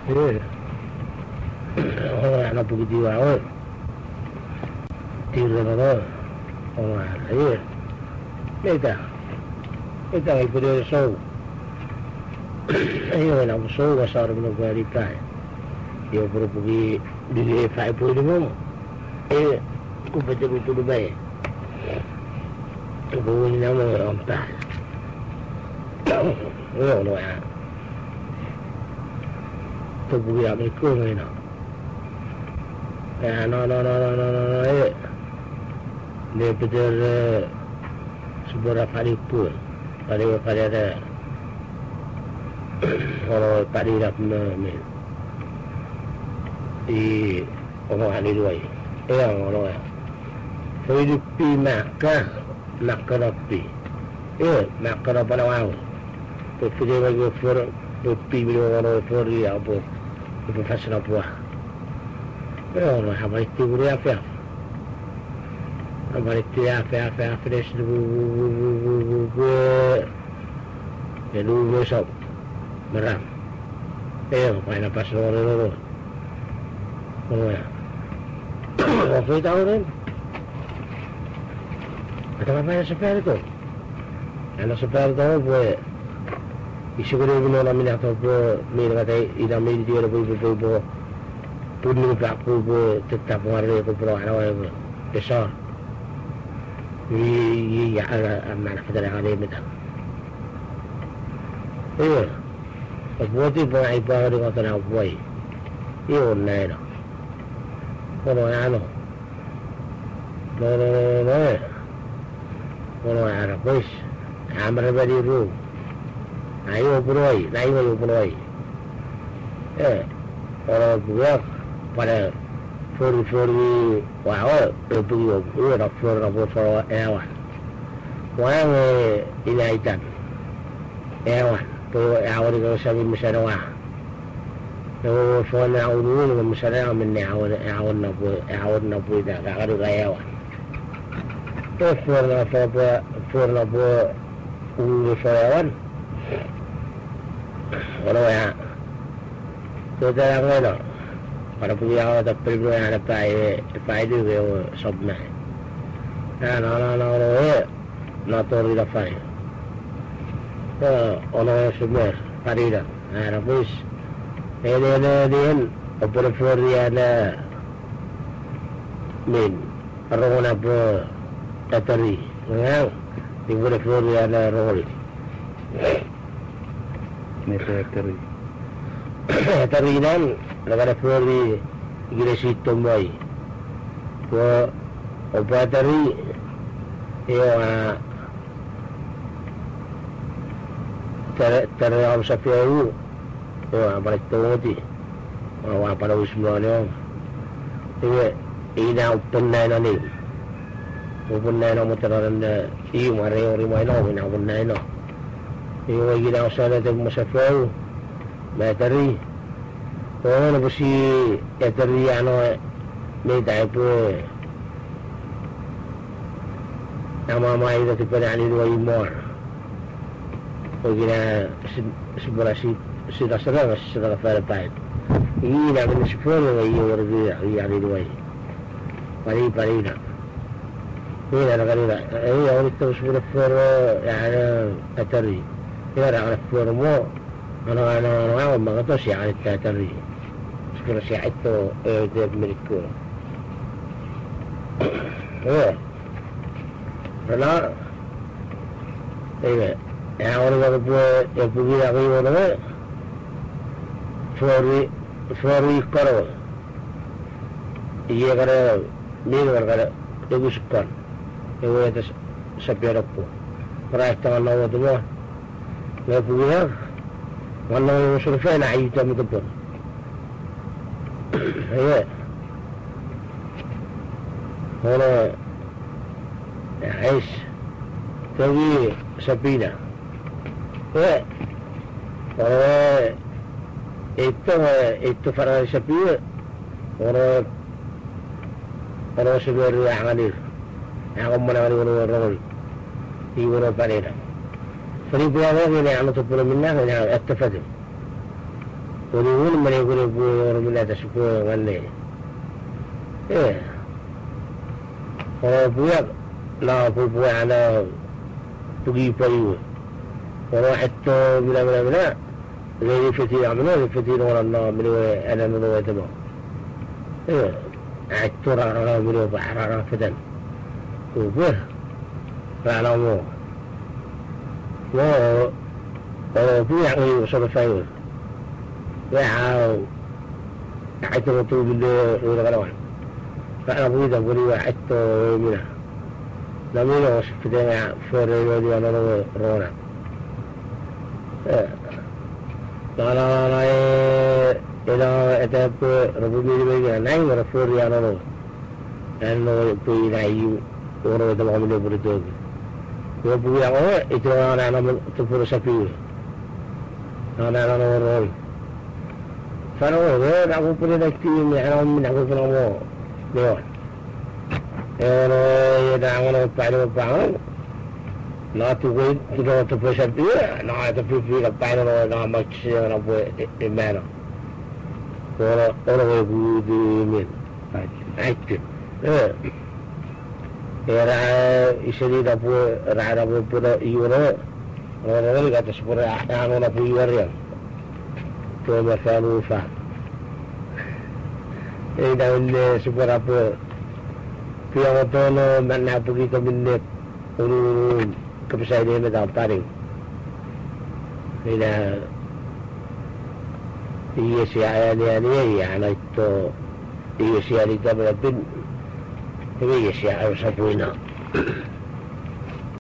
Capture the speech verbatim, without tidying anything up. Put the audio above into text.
Eh. Orang nak pergi tiwa awak. Tiwa awak. Orang eh. Kita. Kita ikut dia show. Ayo nak show besar benar kualitas. Dia perlu pergi di five puluh lima. Eh, aku baca buku Dubai. Buku ini nama Ampas. Oh, no ya. Tu pergi Amerika ni nak. Eh, no, no, no, no, no, no, no, eh. Dia betul sebuah kali pun. Kali kali ada. Kalau tadi dah pernah ni. Di orang ni dua. Eh, orang ya. Filipi maka maka rapi. Eh, maka apa nama? Tu dia bagi for Filipi bila orang for dia apa? Itu fashion apa? Eh, orang apa itu dia apa? Apa itu apa apa apa dia sudah dia dulu besok merang. Eh, apa yang pas orang orang? Oh ya. Apa itu orang? Ada apa yang sepuluh itu? Yang sepuluh itu boleh. Isu kedua benda nak minat apa? Minat kata ida minat dia ada boleh boleh boleh. Punya pelaku boleh tetap warga aku perlu ada apa? Besar. Ini ya mana pada kali ini tak. Eh, buat itu pun ibu ada kata nak buat. Iyo naik lah. Kalau ano, no no no no, kalau ada bos, ambil beri ru, ayo beroi, ayo beroi. Eh, kalau buat pada fori fori, wow, itu itu dah fori dah fori awan. Wang ini aitan, awan, tu awan itu sambil misalnya. Kalau soalnya awal ni, misalnya ambilnya awal awal nabu awal nabu dah kalau gaya awal. Tu soalnya apa soalnya apa ulu soalan. Kalau ya, tu dah yang mana? Kalau pergi awal tak pergi ada pai pai tu dia sobna. Nah, nah, nah, nah, nah, nah, tu dia pai. Oh, orang semua hari dah. Nah, habis. Ini ini ini apa Florida ada min orang apa tatari, orang di mana Florida ada rol. Ini tatari. Tatari dan negara Florida Inggris itu mai. Ko apa tatari? Ia ter terang sapiau. Oh, apa itu tadi? Oh, apa dah semua ni? Ini ini open line ni. Open line nama terang anda. Ini mari orang main orang ini open line. Ini lagi dah usah ada masa flow. Bateri. Oh, ni pasti bateri ano ni dah apa? Nama mai itu pada ni dua imor. Oh, kira sebelah si sudah serang sudah verify. Ini dah kena sepuluh lagi orang dia yang ini dua. Pari pari nak. Ini dah kena dah. Ini orang itu sepuluh floor yang bateri. Ini dah kena floor mo. Anak-anak orang orang tu siapa itu bateri. Sepuluh siapa itu eh dia mereka. Oh. Benar. Ini. Yang orang yang buat yang pergi lagi orang. Flori Flori karo. Ia kara ni kara lebih sukan. Ia itu sepiar apa. Perai tangan lawa tu mah. Lepas punya, mana survei nak itu kami tu pun. Iya. Orang, ais, tapi sepina. Iya. Orang itu itu farah sepia orang orang sebenarnya yang ada yang mana orang orang orang ibu orang pada. Feri berapa ni yang untuk pulau Minang yang etafadil. Uri-uri mani-uri orang mina tersebut dengan ni. Eh. Kalau buat, nak buat anak pergi pergi. Kalau itu bila-bila-bila, jadi fiti amno, fiti orang nak bila ada nak itu mau. Eh. Itu orang-orang bila orang fitan. Ubah. Rana mau. Mau. Kalau buat ni sudah saya. Wow. Itu betul bila orang kawan. Kalau boleh dah boleh buat itu bila. Nama ni orang seperti yang foreigner dia orang orang. Eh. Kalau orang ina itu apa Republik Indonesia naik orang foreigner orang. Dan orang pergi naik orang itu mahu boleh berdua. Kalau pergi orang itu orang nama tu pura sapi. Orang orang orang. Kalau orang aku pergi naik ni, orang nak aku pernah mau. Lewat. Orang yang dah orang pada orang, nak tu kau tu tu proses dia, nak tu pergi ke pada orang nak macam orang buat di mana. Orang orang yang di min, itu. Eh, era isteri dah buat, rara buat pada iura, orang orang kata seperti orang orang buat iura. Tu macam lupa. Eh dah ni seperti apa? Pihak itu no mana pergi ke minit, ulu kepisah dia ni dah paring. Ini iya siapa ni ni ya anak itu iya siapa itu berarti ini iya siapa siapa ini.